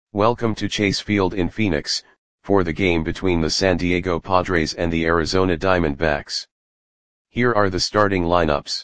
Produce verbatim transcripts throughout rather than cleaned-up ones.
Welcome to Chase Field in Phoenix, for the game between the San Diego Padres and the Arizona Diamondbacks. Here are the starting lineups.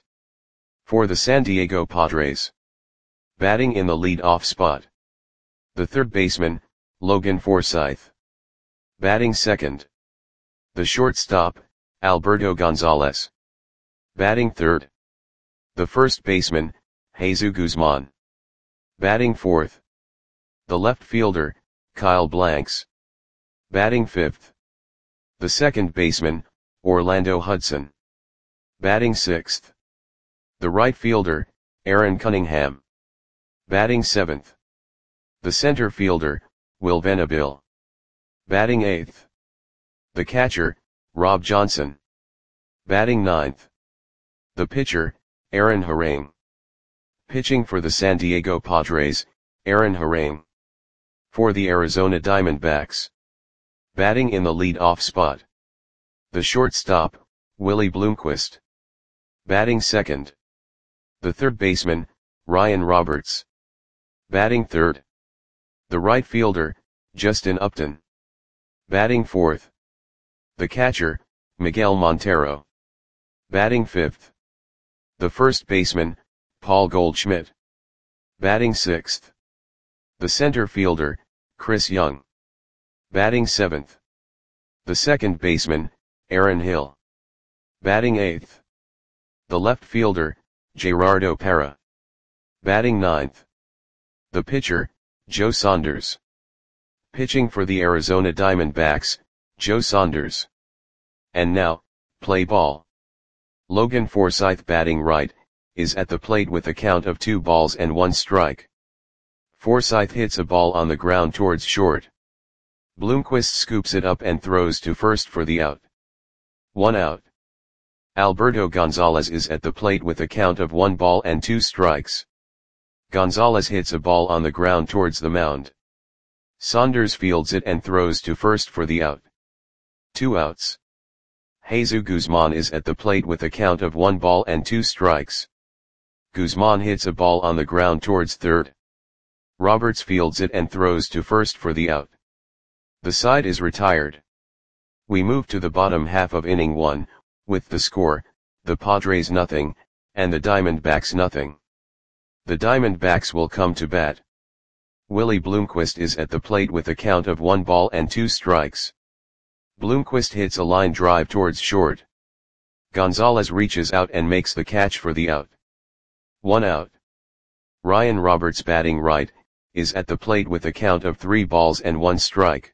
For the San Diego Padres. Batting in the lead-off spot. The third baseman, Logan Forsythe. Batting second. The shortstop, Alberto Gonzalez. Batting third. The first baseman, Jesus Guzman. Batting fourth. The left fielder, Kyle Blanks. Batting fifth. The second baseman, Orlando Hudson. Batting sixth. The right fielder, Aaron Cunningham. Batting seventh. The center fielder, Will Venable. Batting eighth. The catcher, Rob Johnson. Batting ninth. The pitcher, Aaron Harang. Pitching for the San Diego Padres, Aaron Harang. For the Arizona Diamondbacks. Batting in the lead-off spot. The shortstop, Willie Bloomquist. Batting second. The third baseman, Ryan Roberts. Batting third. The right fielder, Justin Upton. Batting fourth. The catcher, Miguel Montero. Batting fifth. The first baseman, Paul Goldschmidt. Batting sixth. The center fielder, Chris Young. Batting seventh. The second baseman, Aaron Hill. Batting eighth. The left fielder, Gerardo Parra. Batting ninth. The pitcher, Joe Saunders. Pitching for the Arizona Diamondbacks, Joe Saunders. And now, play ball. Logan Forsythe, batting right, is at the plate with a count of two balls and one strike. Forsythe hits a ball on the ground towards short. Bloomquist scoops it up and throws to first for the out. One out. Alberto Gonzalez is at the plate with a count of one ball and two strikes. Gonzalez hits a ball on the ground towards the mound. Saunders fields it and throws to first for the out. Two outs. Jesus Guzman is at the plate with a count of one ball and two strikes. Guzman hits a ball on the ground towards third. Roberts fields it and throws to first for the out. The side is retired. We move to the bottom half of inning one, with the score, the Padres nothing, and the Diamondbacks nothing. The Diamondbacks will come to bat. Willie Bloomquist is at the plate with a count of one ball and two strikes. Bloomquist hits a line drive towards short. Gonzalez reaches out and makes the catch for the out. One out. Ryan Roberts, batting right, is at the plate with a count of three balls and one strike.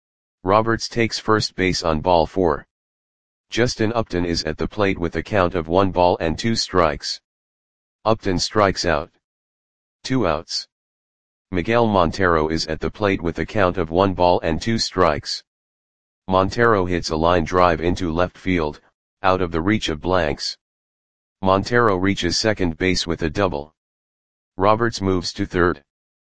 Roberts takes first base on ball four. Justin Upton is at the plate with a count of one ball and two strikes. Upton strikes out. Two outs. Miguel Montero is at the plate with a count of one ball and two strikes. Montero hits a line drive into left field, out of the reach of Blanks. Montero reaches second base with a double. Roberts moves to third.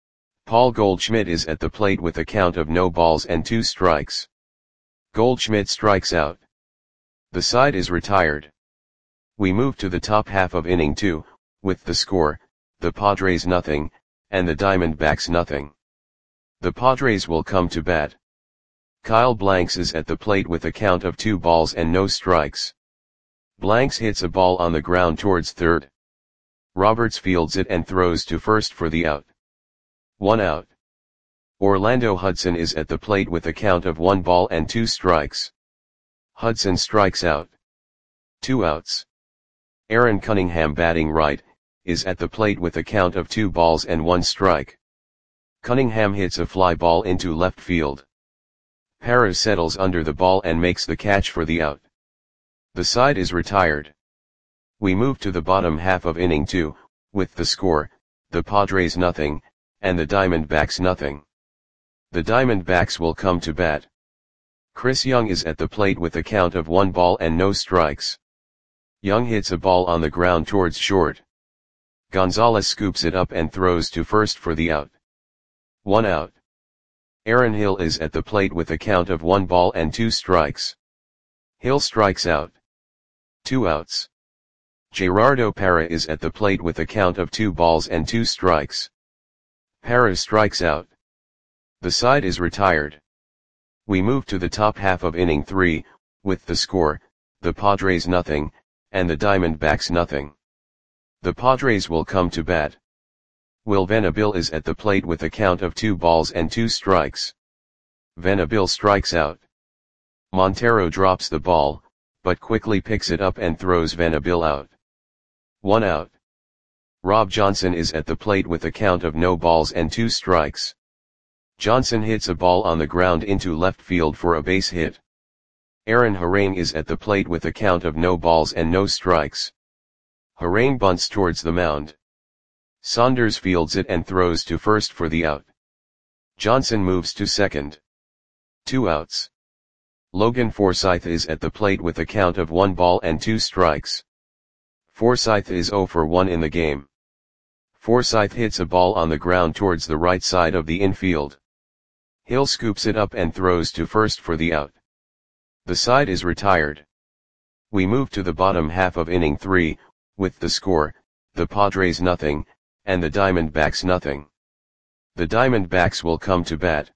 Paul Goldschmidt is at the plate with a count of no balls and two strikes. Goldschmidt strikes out. The side is retired. We move to the top half of inning two, with the score, the Padres nothing, and the Diamondbacks nothing. The Padres will come to bat. Kyle Blanks is at the plate with a count of two balls and no strikes. Blanks hits a ball on the ground towards third. Roberts fields it and throws to first for the out. One out. Orlando Hudson is at the plate with a count of one ball and two strikes. Hudson strikes out. Two outs. Aaron Cunningham, batting right, is at the plate with a count of two balls and one strike. Cunningham hits a fly ball into left field. Parra settles under the ball and makes the catch for the out. The side is retired. We move to the bottom half of inning two, with the score, the Padres nothing, and the Diamondbacks nothing. The Diamondbacks will come to bat. Chris Young is at the plate with a count of one ball and no strikes. Young hits a ball on the ground towards short. Gonzalez scoops it up and throws to first for the out. One out. Aaron Hill is at the plate with a count of one ball and two strikes. Hill strikes out. Two outs. Gerardo Parra is at the plate with a count of two balls and two strikes. Parra strikes out. The side is retired. We move to the top half of inning three, with the score, the Padres nothing, and the Diamondbacks nothing. The Padres will come to bat. Will Venable is at the plate with a count of two balls and two strikes. Venable strikes out. Montero drops the ball, but quickly picks it up and throws Venable out. One out. Rob Johnson is at the plate with a count of no balls and two strikes. Johnson hits a ball on the ground into left field for a base hit. Aaron Harang is at the plate with a count of no balls and no strikes. Harang bunts towards the mound. Saunders fields it and throws to first for the out. Johnson moves to second. Two outs. Logan Forsythe is at the plate with a count of one ball and two strikes. Forsythe is oh for one in the game. Forsythe hits a ball on the ground towards the right side of the infield. Hill scoops it up and throws to first for the out. The side is retired. We move to the bottom half of inning three, with the score, the Padres nothing, and the Diamondbacks nothing. The Diamondbacks will come to bat.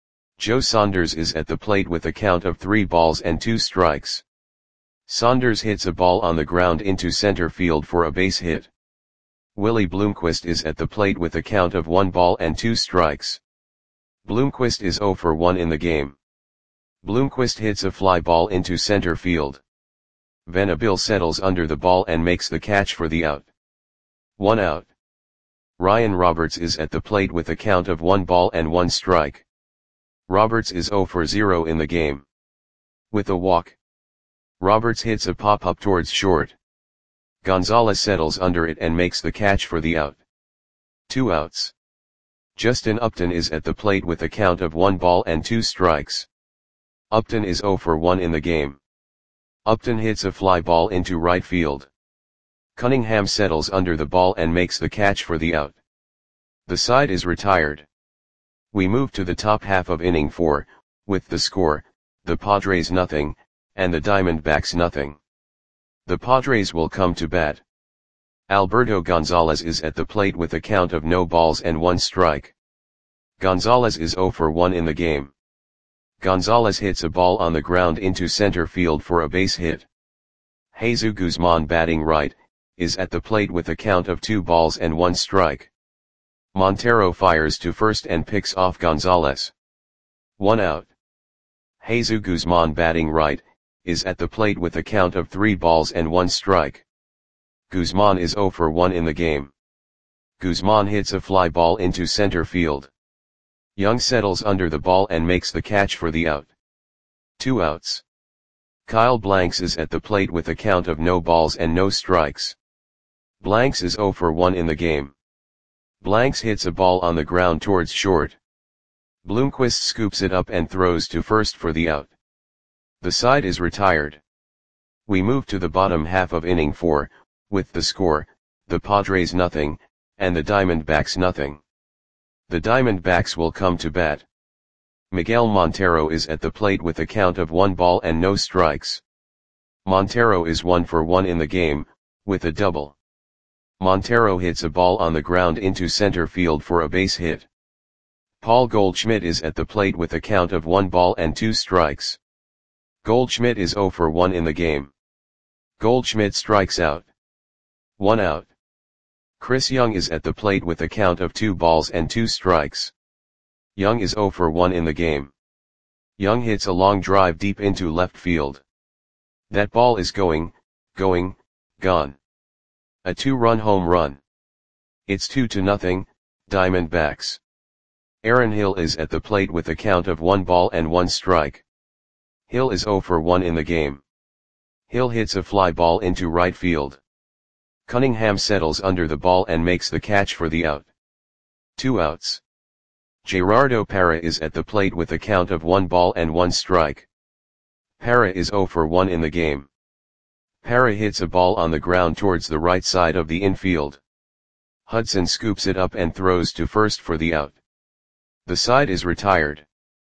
Joe Saunders is at the plate with a count of three balls and two strikes. Saunders hits a ball on the ground into center field for a base hit. Willie Bloomquist is at the plate with a count of one ball and two strikes. Bloomquist is oh for one in the game. Bloomquist hits a fly ball into center field. Venable settles under the ball and makes the catch for the out. One out. Ryan Roberts is at the plate with a count of one ball and one strike. Roberts is oh for zero in the game. With a walk. Roberts hits a pop-up towards short. Gonzalez settles under it and makes the catch for the out. Two outs. Justin Upton is at the plate with a count of one ball and two strikes. Upton is oh for one in the game. Upton hits a fly ball into right field. Cunningham settles under the ball and makes the catch for the out. The side is retired. We move to the top half of inning four, with the score, the Padres nothing, and the Diamondbacks nothing. The Padres will come to bat. Alberto Gonzalez is at the plate with a count of no balls and one strike. Gonzalez is oh for one in the game. Gonzalez hits a ball on the ground into center field for a base hit. Jesus Guzman, batting right, is at the plate with a count of two balls and one strike. Montero fires to first and picks off Gonzalez. One out. Jesus Guzman, batting right, is at the plate with a count of three balls and one strike. Guzman is oh for one in the game. Guzman hits a fly ball into center field. Young settles under the ball and makes the catch for the out. Two outs. Kyle Blanks is at the plate with a count of no balls and no strikes. Blanks is oh for one in the game. Blanks hits a ball on the ground towards short. Bloomquist scoops it up and throws to first for the out. The side is retired. We move to the bottom half of inning four, with the score, the Padres nothing, and the Diamondbacks nothing. The Diamondbacks will come to bat. Miguel Montero is at the plate with a count of one ball and no strikes. Montero is one for one in the game, with a double. Montero hits a ball on the ground into center field for a base hit. Paul Goldschmidt is at the plate with a count of one ball and two strikes. Goldschmidt is oh for one in the game. Goldschmidt strikes out. One out. Chris Young is at the plate with a count of two balls and two strikes. Young is oh for one in the game. Young hits a long drive deep into left field. That ball is going, going, gone. A two-run home run. It's two to nothing, Diamondbacks. Aaron Hill is at the plate with a count of one ball and one strike. Hill is oh for one in the game. Hill hits a fly ball into right field. Cunningham settles under the ball and makes the catch for the out. Two outs. Gerardo Parra is at the plate with a count of one ball and one strike. Parra is oh for one in the game. Parra hits a ball on the ground towards the right side of the infield. Hudson scoops it up and throws to first for the out. The side is retired.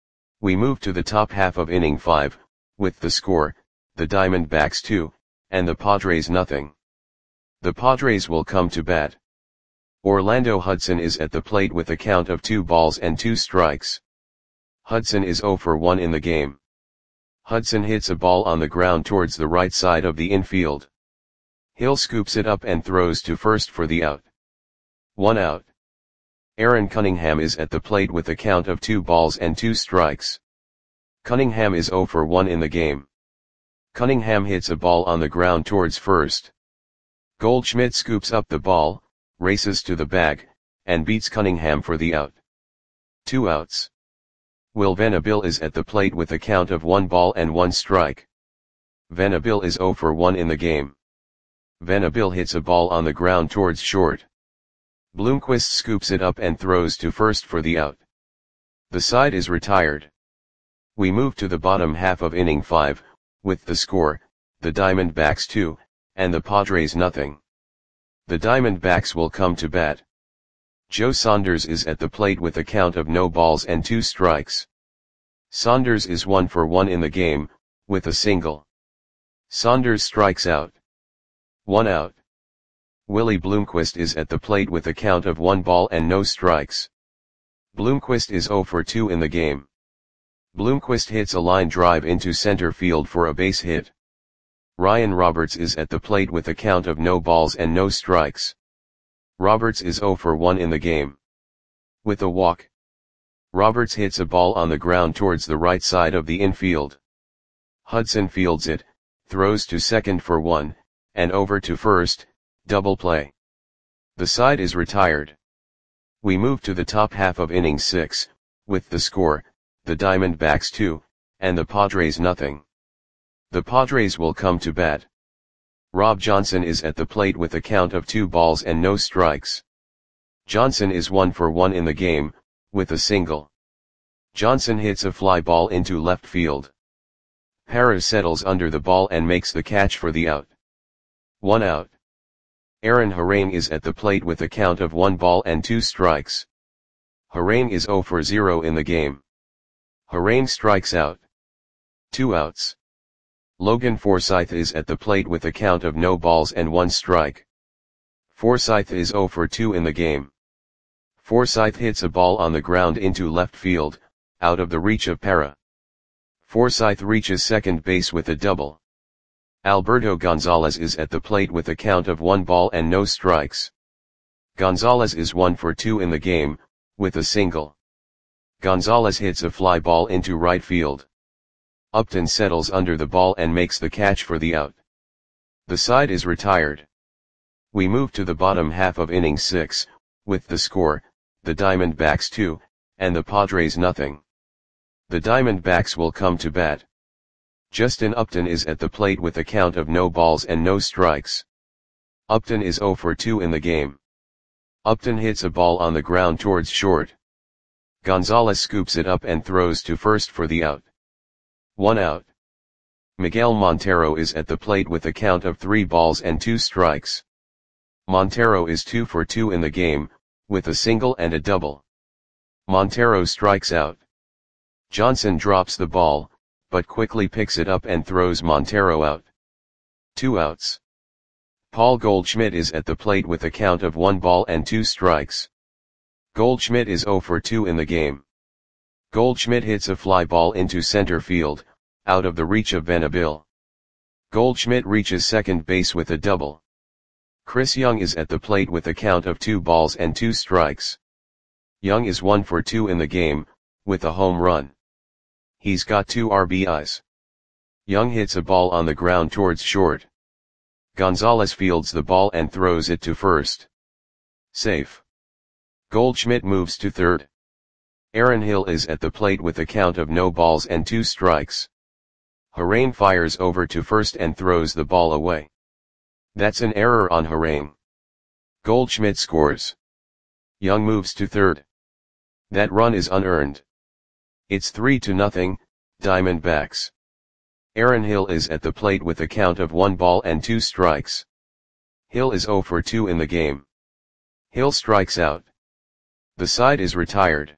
We move to the top half of inning five, with the score, the Diamondbacks two, and the Padres nothing. The Padres will come to bat. Orlando Hudson is at the plate with a count of two balls and two strikes. Hudson is zero for one in the game. Hudson hits a ball on the ground towards the right side of the infield. Hill scoops it up and throws to first for the out. One out. Aaron Cunningham is at the plate with a count of two balls and two strikes. Cunningham is zero for one in the game. Cunningham hits a ball on the ground towards first. Goldschmidt scoops up the ball, races to the bag, and beats Cunningham for the out. Two outs. Will Venable is at the plate with a count of one ball and one strike. Venable is zero for one in the game. Venable hits a ball on the ground towards short. Bloomquist scoops it up and throws to first for the out. The side is retired. We move to the bottom half of inning five, with the score, the Diamondbacks two, and the Padres nothing. The Diamondbacks will come to bat. Joe Saunders is at the plate with a count of no balls and two strikes. Saunders is one for one in the game, with a single. Saunders strikes out. One out. Willie Bloomquist is at the plate with a count of one ball and no strikes. Bloomquist is zero for two in the game. Bloomquist hits a line drive into center field for a base hit. Ryan Roberts is at the plate with a count of no balls and no strikes. Roberts is zero for one in the game. With a walk. Roberts hits a ball on the ground towards the right side of the infield. Hudson fields it, throws to second for one, and over to first, double play. The side is retired. We move to the top half of inning six, with the score, the Diamondbacks two, and the Padres nothing. The Padres will come to bat. Rob Johnson is at the plate with a count of two balls and no strikes. Johnson is one for one in the game, with a single. Johnson hits a fly ball into left field. Parra settles under the ball and makes the catch for the out. One out. Aaron Harang is at the plate with a count of one ball and two strikes. Harang is zero for zero in the game. Harang strikes out. Two outs. Logan Forsythe is at the plate with a count of no balls and one strike. Forsythe is zero for two in the game. Forsythe hits a ball on the ground into left field, out of the reach of Parra. Forsythe reaches second base with a double. Alberto Gonzalez is at the plate with a count of one ball and no strikes. Gonzalez is one for two in the game, with a single. Gonzalez hits a fly ball into right field. Upton settles under the ball and makes the catch for the out. The side is retired. We move to the bottom half of inning six, with the score, the Diamondbacks two, and the Padres nothing. The Diamondbacks will come to bat. Justin Upton is at the plate with a count of no balls and no strikes. Upton is zero for two in the game. Upton hits a ball on the ground towards short. Gonzalez scoops it up and throws to first for the out. One out. Miguel Montero is at the plate with a count of three balls and two strikes. Montero is two for two in the game, with a single and a double. Montero strikes out. Johnson drops the ball, but quickly picks it up and throws Montero out. Two outs. Paul Goldschmidt is at the plate with a count of one ball and two strikes. Goldschmidt is zero for two in the game. Goldschmidt hits a fly ball into center field, out of the reach of Venable. Goldschmidt reaches second base with a double. Chris Young is at the plate with a count of two balls and two strikes. Young is one for two in the game, with a home run. He's got two R B Is. Young hits a ball on the ground towards short. Gonzalez fields the ball and throws it to first. Safe. Goldschmidt moves to third. Aaron Hill is at the plate with a count of no balls and two strikes. Harang fires over to first and throws the ball away. That's an error on Harang. Goldschmidt scores. Young moves to third. That run is unearned. It's three to nothing, Diamondbacks. Aaron Hill is at the plate with a count of one ball and two strikes. Hill is zero for two in the game. Hill strikes out. The side is retired.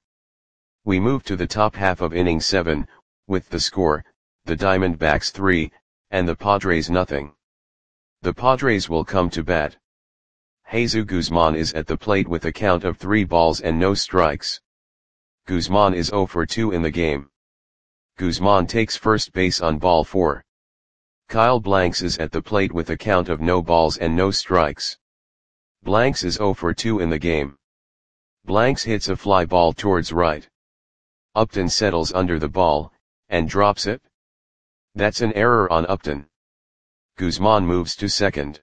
We move to the top half of inning seven, with the score, the Diamondbacks three, and the Padres nothing. The Padres will come to bat. Jesus Guzman is at the plate with a count of three balls and no strikes. Guzman is zero for two in the game. Guzman takes first base on ball four. Kyle Blanks is at the plate with a count of no balls and no strikes. Blanks is zero for two in the game. Blanks hits a fly ball towards right. Upton settles under the ball, and drops it. That's an error on Upton. Guzman moves to second.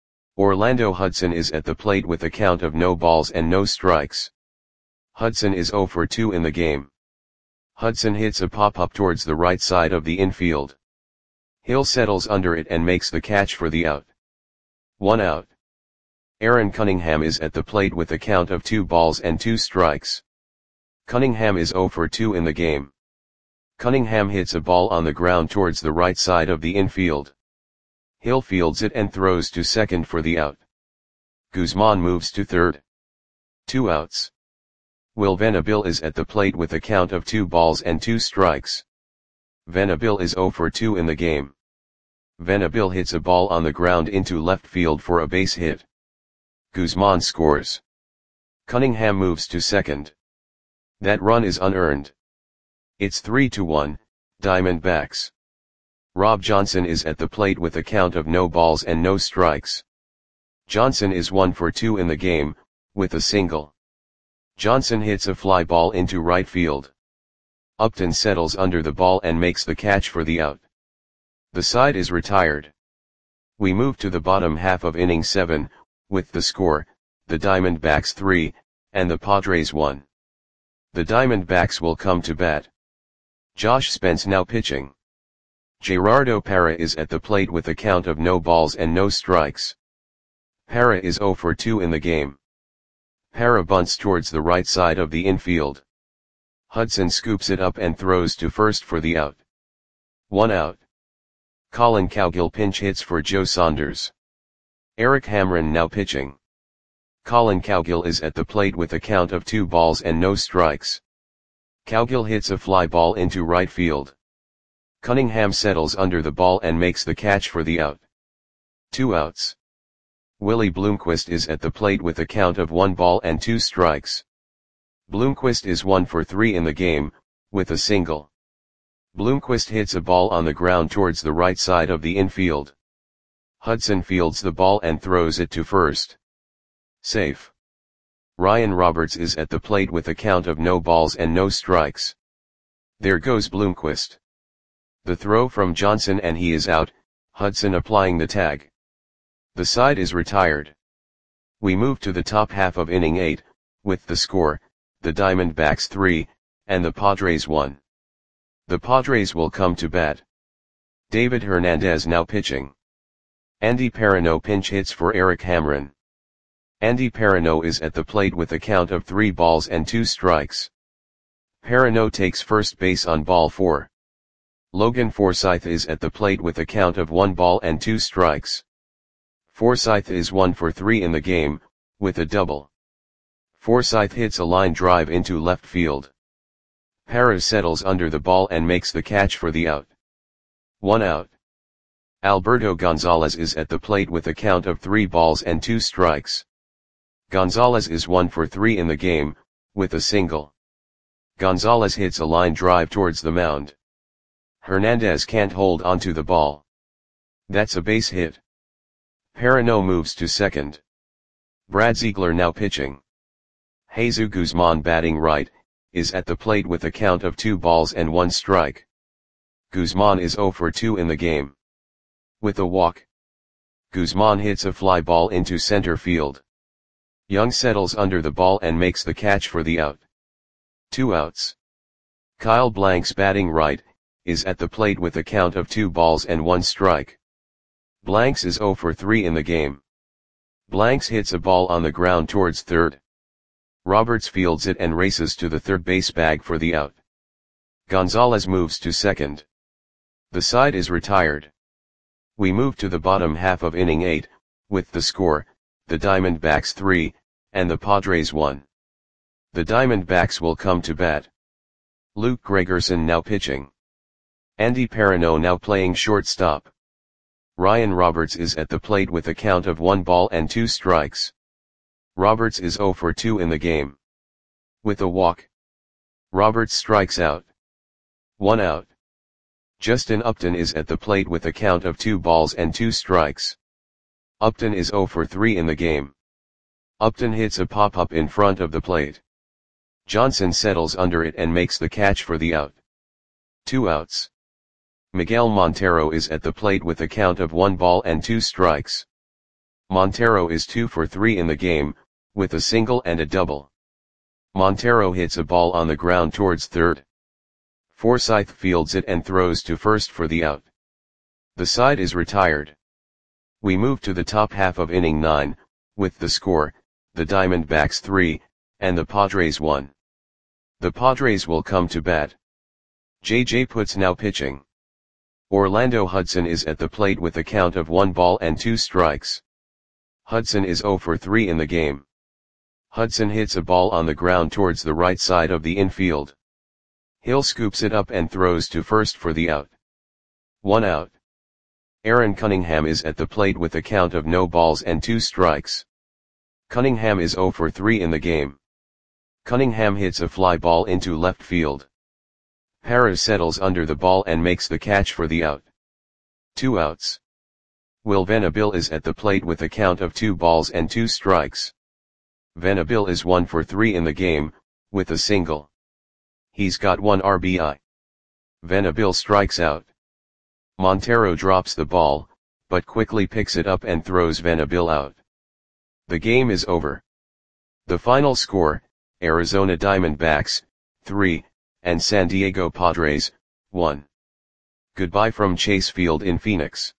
Orlando Hudson is at the plate with a count of no balls and no strikes. Hudson is zero for two in the game. Hudson hits a pop-up towards the right side of the infield. Hill settles under it and makes the catch for the out. One out. Aaron Cunningham is at the plate with a count of two balls and two strikes. Cunningham is zero for two in the game. Cunningham hits a ball on the ground towards the right side of the infield. Hill fields it and throws to second for the out. Guzman moves to third. Two outs. Will Venable is at the plate with a count of two balls and two strikes. Venable is zero for two in the game. Venable hits a ball on the ground into left field for a base hit. Guzman scores. Cunningham moves to second. That run is unearned. It's three to one, Diamondbacks. Rob Johnson is at the plate with a count of no balls and no strikes. Johnson is one for two in the game, with a single. Johnson hits a fly ball into right field. Upton settles under the ball and makes the catch for the out. The side is retired. We move to the bottom half of inning seven, with the score, the Diamondbacks three, and the Padres one. The Diamondbacks will come to bat. Josh Spence now pitching. Gerardo Parra is at the plate with a count of no balls and no strikes. Parra is zero for two in the game. Parra bunts towards the right side of the infield. Hudson scoops it up and throws to first for the out. One out. Colin Cowgill pinch hits for Joe Saunders. Eric Hamren now pitching. Colin Cowgill is at the plate with a count of two balls and no strikes. Cowgill hits a fly ball into right field. Cunningham settles under the ball and makes the catch for the out. Two outs. Willie Bloomquist is at the plate with a count of one ball and two strikes. Bloomquist is one for three in the game, with a single. Bloomquist hits a ball on the ground towards the right side of the infield. Hudson fields the ball and throws it to first. Safe. Ryan Roberts is at the plate with a count of no balls and no strikes. There goes Bloomquist. The throw from Johnson and he is out, Hudson applying the tag. The side is retired. We move to the top half of inning eight, with the score, the Diamondbacks three, and the Padres one. The Padres will come to bat. David Hernandez now pitching. Andy Perino pinch hits for Eric Hamren. Andy Perino is at the plate with a count of three balls and two strikes. Perino takes first base on ball four. Logan Forsythe is at the plate with a count of one ball and two strikes. Forsythe is one for three in the game, with a double. Forsythe hits a line drive into left field. Parra settles under the ball and makes the catch for the out. One out. Alberto Gonzalez is at the plate with a count of three balls and two strikes. Gonzalez is one for three in the game, with a single. Gonzalez hits a line drive towards the mound. Hernandez can't hold onto the ball. That's a base hit. Perino moves to second. Brad Ziegler now pitching. Jesus Guzman batting right, is at the plate with a count of two balls and one strike. Guzman is zero for two in the game. With a walk. Guzman hits a fly ball into center field. Young settles under the ball and makes the catch for the out. Two outs. Kyle Blanks batting right, is at the plate with a count of two balls and one strike. Blanks is zero for three in the game. Blanks hits a ball on the ground towards third. Roberts fields it and races to the third base bag for the out. Gonzalez moves to second. The side is retired. We move to the bottom half of inning eight, with the score, the Diamondbacks three, and the Padres one. The Diamondbacks will come to bat. Luke Gregerson now pitching. Andy Perino now playing shortstop. Ryan Roberts is at the plate with a count of one ball and two strikes. Roberts is zero for two in the game. With a walk. Roberts strikes out. One out. Justin Upton is at the plate with a count of two balls and two strikes. Upton is zero for three in the game. Upton hits a pop-up in front of the plate. Johnson settles under it and makes the catch for the out. Two outs. Miguel Montero is at the plate with a count of one ball and two strikes. Montero is two for three in the game, with a single and a double. Montero hits a ball on the ground towards third. Forsythe fields it and throws to first for the out. The side is retired. We move to the top half of inning nine, with the score, the Diamondbacks three, and the Padres one. The Padres will come to bat. J J Putz now pitching. Orlando Hudson is at the plate with a count of one ball and two strikes. Hudson is zero for three in the game. Hudson hits a ball on the ground towards the right side of the infield. Hill scoops it up and throws to first for the out. One out. Aaron Cunningham is at the plate with a count of no balls and two strikes. Cunningham is zero for three in the game. Cunningham hits a fly ball into left field. Parra settles under the ball and makes the catch for the out. Two outs. Will Venable is at the plate with a count of two balls and two strikes. Venable is one for three in the game, with a single. He's got one R B I. Venable strikes out. Montero drops the ball, but quickly picks it up and throws Venable out. The game is over. The final score, Arizona Diamondbacks, three, and San Diego Padres, one. Goodbye from Chase Field in Phoenix.